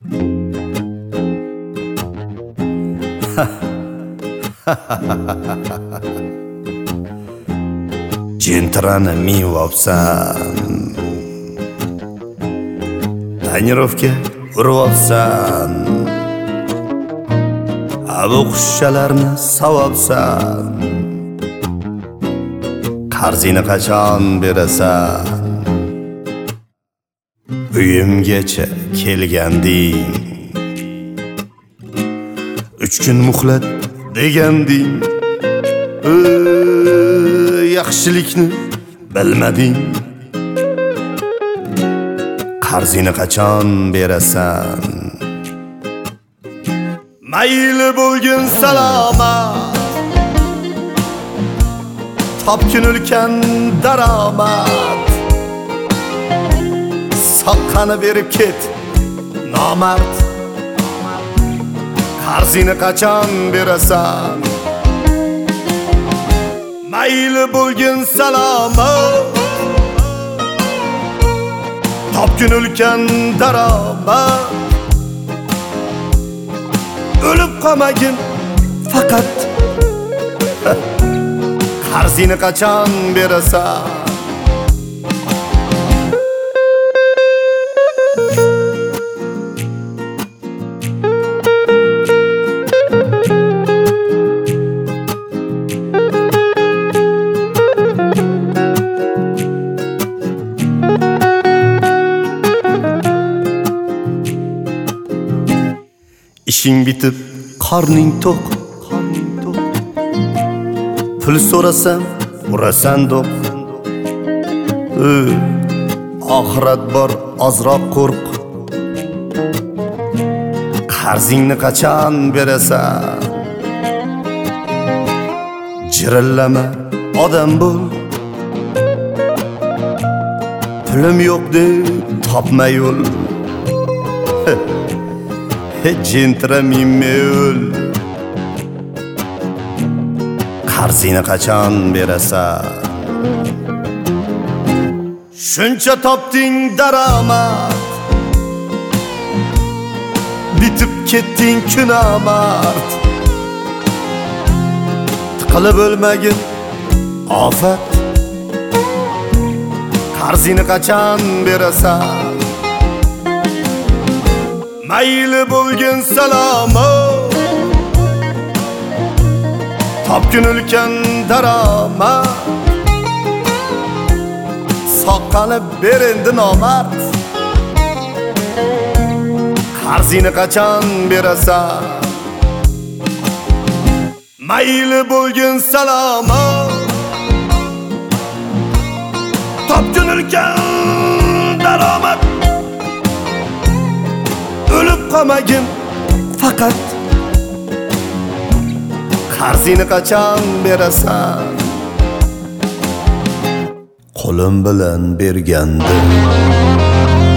Jentrani miyvopsan, tonirovka urvopsan, bu qushchalarni savopsan, qarzingni qachon berasan? Uyimgacha kelganding, 3 kun muhlat deganding, yaxshilikni bilmading, qarzingni qachon berasan? Mayli bo'lgin salomat, topgin ulkan daromad, soqqani berib ket nomard, qarzingni qachon berasan? Mayli bo'lgin salomat, topgin ulkan daromad, o'lib qolmagin faqat, qarzingni qachon berasan? İşing bitib, qorning to'q, pul so'rasam, urasan do'q. Oxirat bor, ozroq qo'rq, qarzingni qachon berasan? Jirillama, odam bo'l, pulim yo'q deb topma yo'l. Jentrami o'l, qarzingni qachon berasan? Shuncha topding daromad, bitib ketding kunomard, tiqilib o'lmagin ofat, qarzingni qachon berasan? Mayli bo'lgin salomat, topgin ulkan daromad, soqqani ber endi nomard, qarzingni qachon berasan? Mayli bo'lgin salomat, topgin ulkan daromad, o'lib qolmagin faqat, qarzingni qachon berasan? Qo'lim bilan bergandim,